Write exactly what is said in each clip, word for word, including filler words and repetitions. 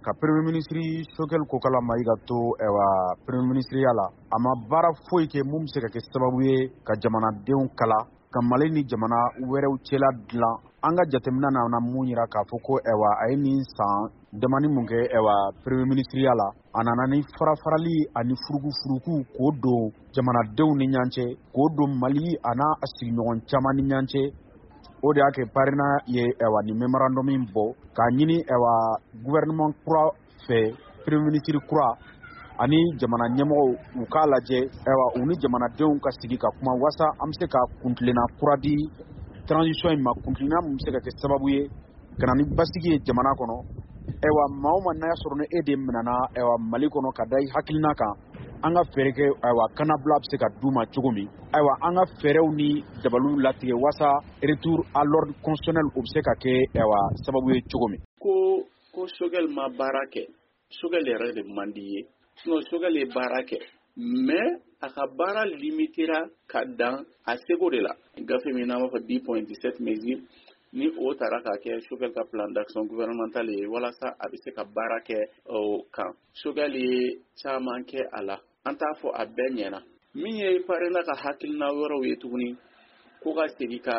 ka Premier ministre Choguel Kokala Maïga to ewa Premier ministre yala ama bara foyi ke mum se ka ke sababu ye ka jamanadenw kala ka Mali ni jamana wɛrɛw cɛla dilan an ka jateminɛ na na mun yira k'a fɔ ko ewa a ye nin san damani mun kɛ ewa Premier ministre yala a nana ni farafarali ani furugu furugu k'o don jamanadenw ni ɲɔgɔn cɛ k'o don Mali a n'a sigiɲɔgɔn caman ni ɲɔgɔn cɛ o de y'a kɛ parena ye ewa ni memorandum in bɔ k'a ɲini ewa gouvernement kura fɛ Premier ministre kura ani jamana ɲɛmɔgɔw u k'a lajɛ ewa u ni jamanadenw ka sigi ka kuma wasa an bɛ se ka kuntilenna kura di transition in ma kuntilenna mun bɛ se ka kɛ sababu ye ka na ni basigi ye jamana kɔnɔ ewa maa o maa n'a y'a sɔrɔ ni e de minɛna ewa Mali kɔnɔ ka da i hakilina kan an ka fɛɛrɛ kɛ ewa kanabila bɛ se ka d'u ma cogo min ewa an ka fɛɛrɛw ni dabaliw latigɛ wasa retour à l'ordre constitutionnel o bɛ se ka kɛ ewa sababu ye cogo min. ko ko Choguel ma baara kɛ Choguel yɛrɛ de man di ye sinon Choguel ye baara kɛ mais a ka baara limitera ka dan a seko de la gafe min n'an b'a fɔ dix point dix-sept mesures ni o taara ka kɛ Choguel ka plan d'action gouvernemental ye walasa a bɛ se ka baara kɛ o kan Choguel ye caman kɛ a la an t'a fɔ a bɛɛ ɲɛna min ye parena ka hakilina wɛrɛw ye tuguni ko ka segin ka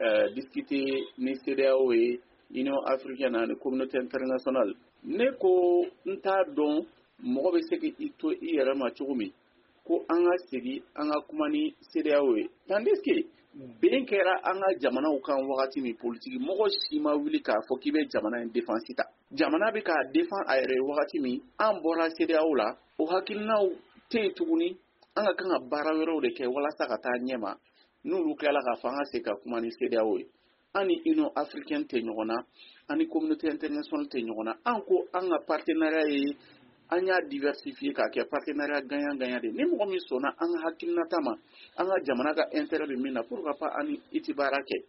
discuter ni C D A O ye Union africaine ani communauté internationale ne ko n t'a dɔn mɔgɔ bɛ se k'i to i yɛrɛ ma cogo min ko an ka segin an ka kuma ni C D A O ye tandis que ben kɛra an ka jamanaw kan wagati min politique mɔgɔ si ma wuli k'a fɔ k'i bɛ jamana in défense ta jamana bɛ k'a défend a yɛrɛ wagati min an bɔra C D A O la o hakilinaw tɛ yen tuguni an ka kan ka baara wɛrɛw de kɛ walasa ka taa ɲɛma n'olu tilala k'a fɔ an ka se ka kuma ni C D A O ye ani Union africaine tɛ ɲɔgɔn na ani communauté internationale tɛ ɲɔgɔn na an ko an ka partenariat ye an y'a diversifier k'a kɛ partenariat gagnant gagnant de ni mɔgɔ min sɔnna an ka hakilinata ma an ka jamana ka intérêt bɛ min na pourquoi pas ani i tɛ baara kɛ.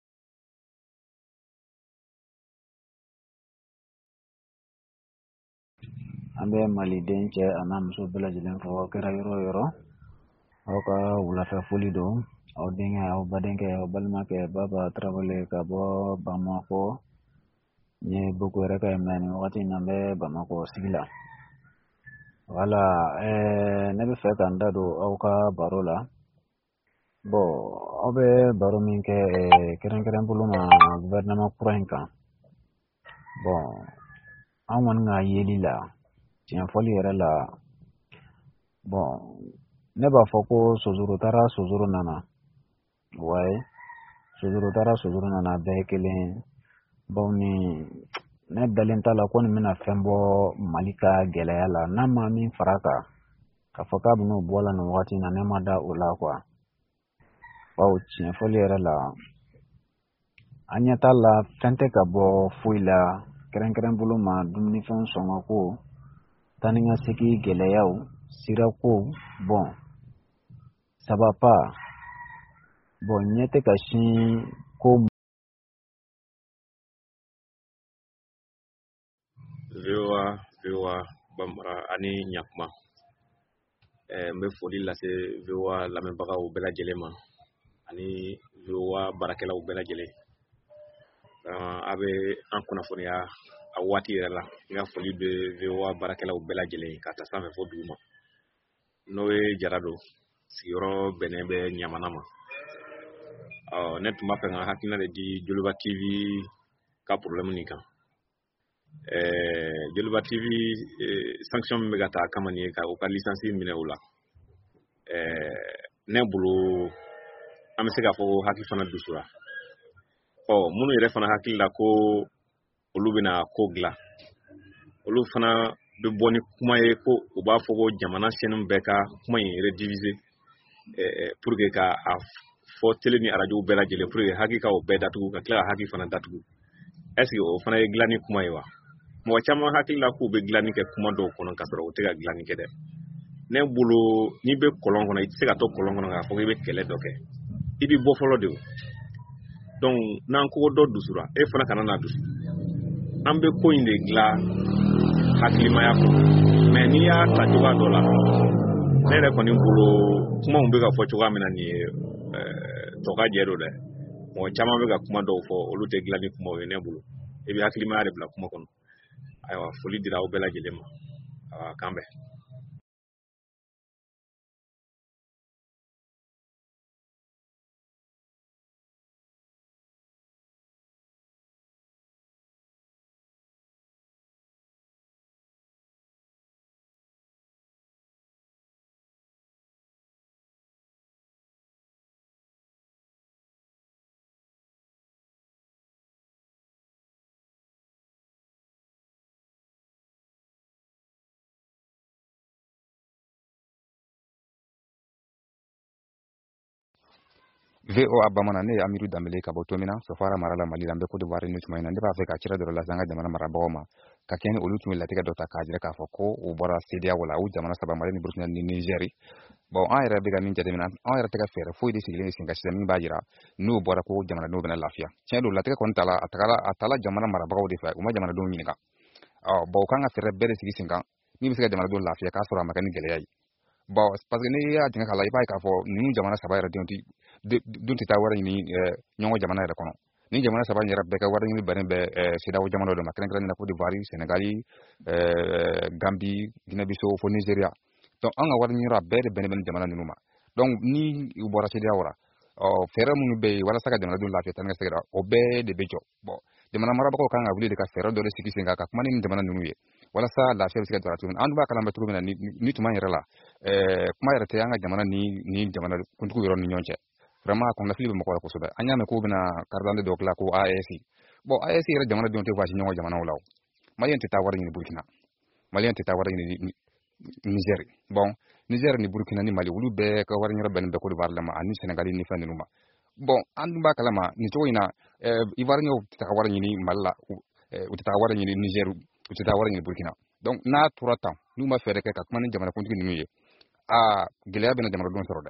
An bɛ Maliden cɛ a n'a muso bɛɛ lajɛlen fɔ aw kɛra yɔrɔ o yɔrɔ aw ka wulafɛ foli don aw denkɛ aw badenkɛ aw balimakɛ Baba Tarawele ka bɔ Bamakɔ n ye Boko yɛrɛ ka mɛn nin wagati in na n bɛ Bamakɔ sigi la wala ɛɛ ne bɛ fɛ ka n da don aw ka baro la bon aw bɛ baro min kɛ kɛrɛnkɛrɛn bolo ma gouvernement kura in kan bon an kɔni ka yeli la tiɲɛ fɔli yɛrɛ la bon ne b'a fɔ ko sozoro taara sozoro nana wayi sozoro taara sozoro nana bɛɛ ye kelen bon ni ne dalen t'a la ko nin bɛna fɛn bɔ Mali ka gɛlɛya la n'a ma min fara kan k'a fɔ k'a bɛn'o bɔ la nin wagati in na ne ma da o la quoi bawo tiɲɛ fɔli yɛrɛ la an ɲɛ t'a la fɛn tɛ ka bɔ foyi la kɛrɛnkɛrɛn bolo ma dumunifɛn sɔngɔ ko taa ni ka segin gɛlɛyaw sirako bon ça va pas bon ɲɛ tɛ ka sin ko VOA VOA Bambara ani Ɲakuma eh n bɛ foli lase VOA lamɛnbagaw bɛɛ lajɛlen ma ani VOA baarakɛlaw bɛɛ lajɛlen a bɛ an kunnafoniya a waati yɛrɛ la n ka foli bɛ VOA baarakɛlaw bɛɛ lajɛlen ka taa sanfɛ fo dugu ma n'o ye Jara don sigiyɔrɔ bɛnnen bɛ Ɲamana ma ɔ ne tun b'a fɛ ka hakilina de di Joliba T V ka problème nin kan ɛɛ Joliba T V sanction min bɛ ka taa kama nin ye ka u ka licence minɛ o la ɛɛ ne bolo an bɛ se k'a fɔ hakili fana dusura ɔ minnu yɛrɛ fana hakili la ko olu bɛna ko dilan olu fana bɛ bɔ ni kuma ye ko u b'a fɔ ko jamana chaîne bɛɛ ka kuma in rediviser ɛɛ pour que ka a fɔ télé ni radio bɛɛ lajɛlen pour que hakili ka o bɛɛ datugu ka tila ka hakili fana datugu est ce que o fana ye dilanni kuma ye wa mɔgɔ caman hakili la k'u bɛ dilanni kɛ kuma dɔw kɔnɔ ka sɔrɔ u tɛ ka dilanni kɛ dɛ ne bolo n'i bɛ kɔlɔn kɔnɔ i tɛ se ka to kɔlɔn kɔnɔ k'a fɔ k'i bɛ kɛlɛ dɔ kɛ i bɛ bɔ fɔlɔ de o donc n'an ko dɔ dusura e fana kana na dusu an bɛ ko in de dilan hakilimaya kɔnɔ mais n'i y'a ta cogoya dɔ la ne yɛrɛ kɔni bolo kumaw bɛ ka fɔ cogoya min na nin ye tɔka jɛ do dɛ mɔgɔ caman bɛ ka kuma dɔw fɔ olu tɛ dilanni kumaw ye ne bolo i bɛ hakilimaya de bila kuma kɔnɔ ayiwa foli dira aw bɛɛ lajɛlen ma k'an bɛn. V O A Bamanan ne Amiru Dambele ka bɔ Tomina Sofara mara la Mali la n bɛ Côte d'Ivoire ni tuma in na ne b'a fɛ ka cira dɔ lase an ka jamana marabagaw ma ka kɛɲɛ ni olu tun ye latigɛ dɔ ta k'a jira k'a fɔ ko u bɔra C E D E A O la u jamana saba Mali ni Burkina ni Niger. Bon an yɛrɛ bɛ ka min jateminɛ an yɛrɛ tɛ ka fɛɛrɛ foyi de sigilen sen ka sisan min b'a jira n'u bɔra ko jamanadenw bɛna lafiya. Tiɲɛ don latigɛ kɔni tala a tagala a tala jamana marabagaw de fɛ u ma jamanadenw ɲininka. Ɔ bon u kan ka fɛɛrɛ bɛɛ de sigi sen kan min bɛ se ka jamanadenw lafiya k'a sɔrɔ a ma kɛ ni gɛlɛya ye. Bon parce que n'i y'a jigin k'a la i b'a ye k'a fɔ ninnu jamana saba yɛrɛ denw dun tɛ taa wari ɲini ɲɔgɔn jamana yɛrɛ kɔnɔ ni jamana saba yɛrɛ bɛɛ ka wari ɲini bɛnnen bɛ C E D E A O jamana dɔ ma kɛrɛnkɛrɛnnen na Côte d'Ivoire Sénégal Gambie Guinée-Bissau fo Nigeria donc an ka wari ɲiniyɔrɔ a bɛɛ de bɛnnen bɛ nin jamana ninnu ma donc ni u bɔra C E D E A O la ɔ fɛɛrɛ minnu bɛ yen walasa ka jamanadenw lafiya tan ka segira o bɛɛ de bɛ jɔ bon jamana marabagaw kan ka wuli de ka fɛɛrɛ dɔ de sigi sen kan ka kuma ni jamana ninnu ye walasa lafiya bɛ se ka don a cogo min an dun b'a kalama cogo min na ni tuma yɛrɛ la kuma yɛrɛ tɛ an ka jamana ni ni jamana kuntigiw yɔrɔ ni ɲɔgɔn cɛ vraiment kɔnɔnafili bɛ mɔgɔ la kosɛbɛ an y'a mɛn k'u bɛna carte d'identité dɔ dilan ko A E S bon A E S yɛrɛ jamanadenw tɛ voyage ɲɔgɔn jamanaw la o maliyɛn tɛ taa wari ɲini Burkina maliyɛn tɛ taa wari ɲini Niger bon Niger ni Burkina ni Mali olu bɛɛ ka wari ɲini bɛnnen bɛ Côte d'Ivoire la ma ani Sénégal ni fɛn ninnu ma bon an dun b'a kalama nin cogo in na Ivoirien tɛ taa wari ɲini Mali la u tɛ taa wari ɲini Niger u tɛ taa wari ɲini Burkina donc n'a tora tan n'u ma fɛɛrɛ kɛ ka kuma ni jamana kuntigi ninnu ye aa gɛlɛya bɛna jamanadenw sɔrɔ dɛ.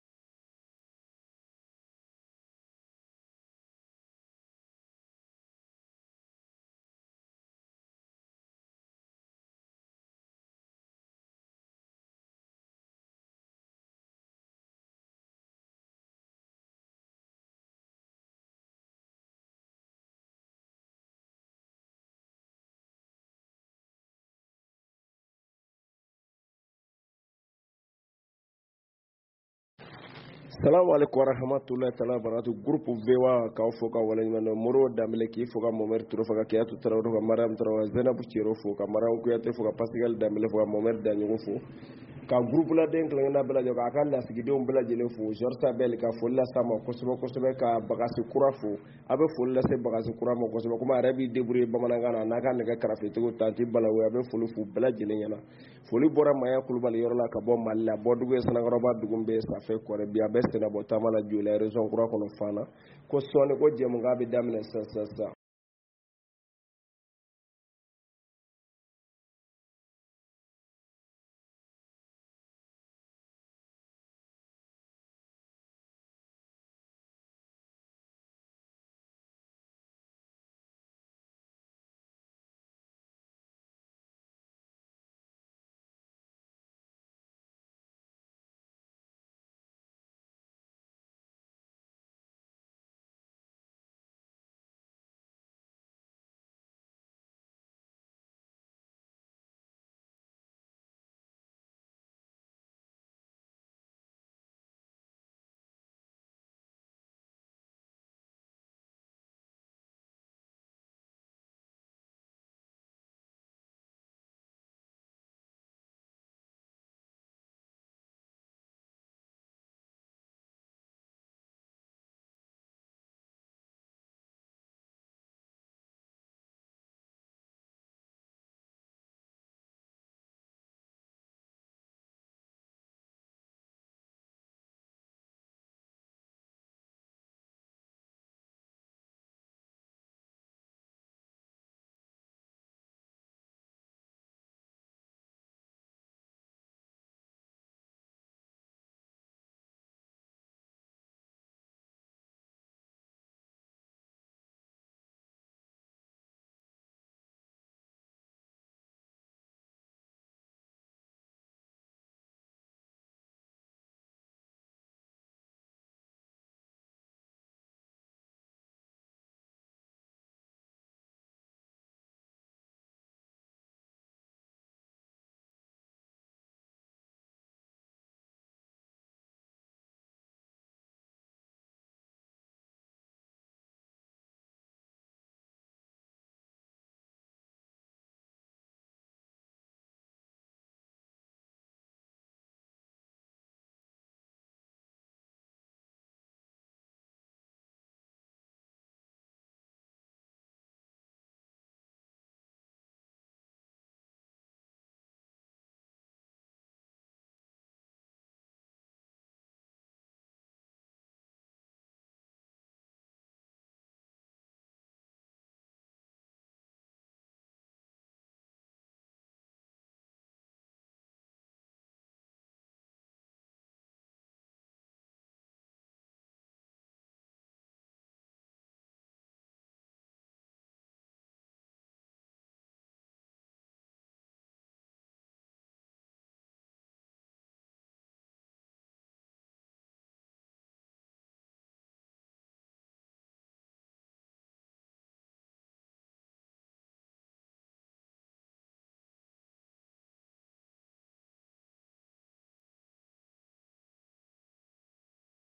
Salamu alaikum warahmatullahi ta'ala barakatuh groupe V O A k'aw fo ka waleɲuman Moro Dambele k'i fo ka Mohamed Touré fo ka Keyatu Traoré fo ka Mariam Traoré Zainabu Cero fo ka Mariam Kuyate fo ka Pascal Dambele fo ka Mohamed Danjogo fo ka groupe la den kilangena bɛɛ lajɛlen k'a ka lasigidenw bɛɛ lajɛlen fo Georges Tabel ka foli lase a ma kosɛbɛ kosɛbɛ ka Bagasi Kura fo a bɛ foli lase Bagasi Kura ma kosɛbɛ comme a yɛrɛ b'i débrouiller bamanankan na n'a ka nɛgɛ karafetigiw Tanti Balawu a bɛ foli fo bɛɛ lajɛlen ɲɛna foli bɔra Maya Kulubali yɔrɔ la ka bɔ Mali la Bɔdugu ye Sanakɔrɔba dugu bɛ Safɛ Kɔrɛ bi a bɛ Senabɔ taama la Joliya région kura kɔnɔ Fana ko sɔɔni ko jɛmukan bɛ daminɛ sisan sisan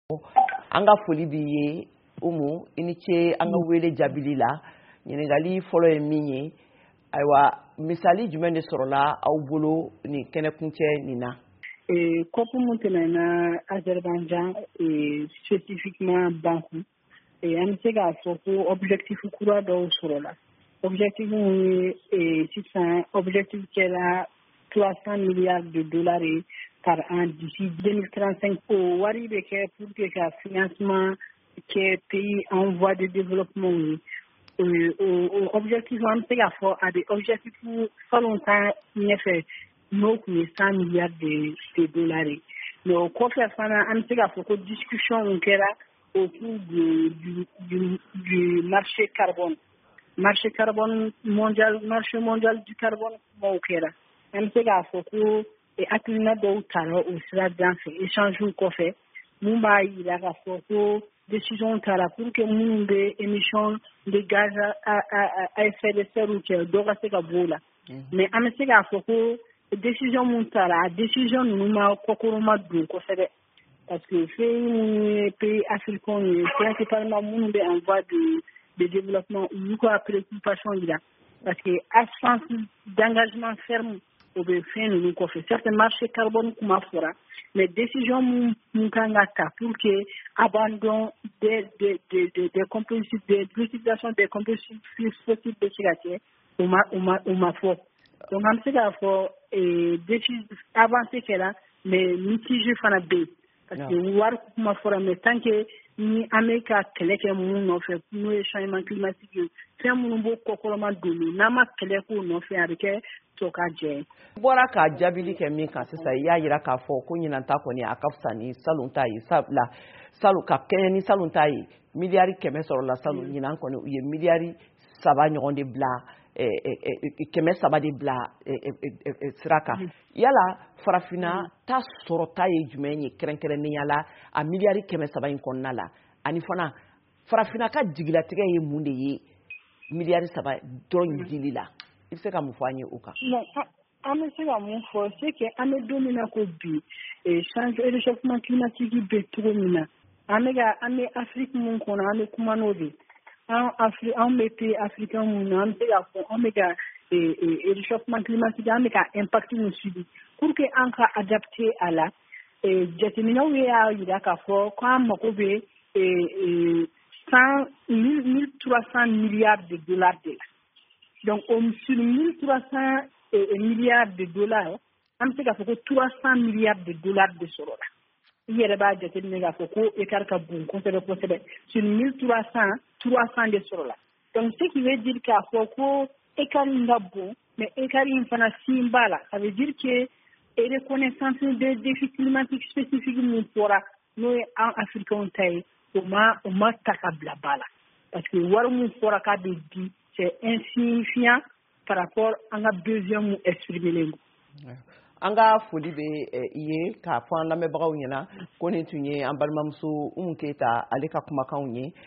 Anga foli bi ye umu ini ce anga wele jabili la ɲininkali fɔlɔ ye min ye ayiwa misali jumɛn de sɔrɔla aw bolo ni kɛnɛkuncɛ nin na COP mun tɛmɛna Azerbaïdjan spécifiquement Bakou an bɛ se k'a fɔ ko objectif kura dɔw sɔrɔla objectif mun ye sisan objectif kɛra trois cents milliards de dollars par an d'ici deux mille trente-cinq o wari bɛ kɛ pour que ka financement kɛ pays en voie de développement ye o objectif an bɛ se k'a fɔ a bɛ objectif salon tan ɲɛfɛ n'o kun ye cent milliards de, de dollars mais o kɔfɛ fana an bɛ se k'a fɔ ko discussion kɛra autour du, du, du, du marché carbone marché carbone mondial marché mondial du carbone kumaw kɛra an bɛ se k'a fɔ ko hakilina dɔw tara o sira dan fɛ échange kɔfɛ mun b'a yira k'a fɔ ko décision tara pour que minnu bɛ émission de gaz à, à, à effet de serre kɛ dɔ ka se ka bɔ o la mais an bɛ se k'a fɔ ko décision mun tara a décision ninnu ma kɔkɔrɔma don kosɛbɛ parce que fɛn minnu ye pays africains ye principalement minnu bɛ en voie de, de développement u y'u ka préoccupation yira parce que absence d'engagement ferme o bɛ fɛn ninnu kɔfɛ certes marché carbone kuma fɔra mais décision mun kan ka ta pour que abandon des des des des des combustibles des l'utilisation des combustibles fossiles bɛ se ka kɛ o ma o ma o ma fɔ donc an bɛ se k'a fɔ décision avancée kɛra mais mitigé fana bɛ yen parce que wari kuma fɔra mais tant que ni an bɛ ka kɛlɛ kɛ mun nɔfɛ n'o ye changement climatique ye fɛn minnu b'o kɔkɔrɔma don n'an ma kɛlɛ k'o nɔfɛ a bɛ kɛ to ka jɛ bɔra ka jaabili kɛ min kan sisan i y'a yira k'a fɔ ko ɲinan ta kɔni a ka fisa ni salon ta ye sabula salon ka kɛɲɛ ni salon ta ye miliyari kɛmɛ sɔrɔla salon ɲinan kɔni u ye miliyari saba ɲɔgɔn de bila kɛmɛ saba de bila sira kan yala farafina ta sɔrɔ ta ye jumɛn ye kɛrɛnkɛrɛnnenya la a miliyari kɛmɛ saba in kɔnɔna la ani fana farafina ka jigilatigɛ ye mun de ye miliyari saba dɔrɔn dili la i bɛ se ka mun fɔ an ye o kan an bɛ se ka mun fɔ c'est que an bɛ don min na ko bi change réchauffement climatique bɛ cogo min na an bɛ ka an bɛ Afrique mun kɔnɔ an bɛ kuma n'o de an Afri an bɛ pays africain mun na an bɛ se ka fɔ an bɛ ka réchauffement climatique an bɛ ka impact mun subir pour que an ka adapter a la jateminɛw y'a yira k'a fɔ ko an mago bɛ cent mille trois cents milliards de dollars de la donc sur mille trois cents milliards de dollars an bɛ se k'a fɔ ko trois cents milliards de dollars de sɔrɔ la i yɛrɛ b'a jateminɛ k'a fɔ ko écart ka bon kosɛbɛ kosɛbɛ sur mille trois cents trois cents de sɔrɔ la donc ce qui veut dire k'a fɔ ko écart in ka bon mais écart in fana sin b'a la ça veut dire que reconnaissance des défis climatiques spécifiques min fɔra n'o ye an africains ta ye o ma o ma ta ka bila ba la parce que wari min fɔra k'a bɛ di c'est insignifiant par rapport an ka besoin mun exprimer len don an ka foli bɛ i ye k'a fɔ an lamɛnbagaw ɲɛna ko nin tun ye an balimamuso Umu Keyita ale ka kumakanw ye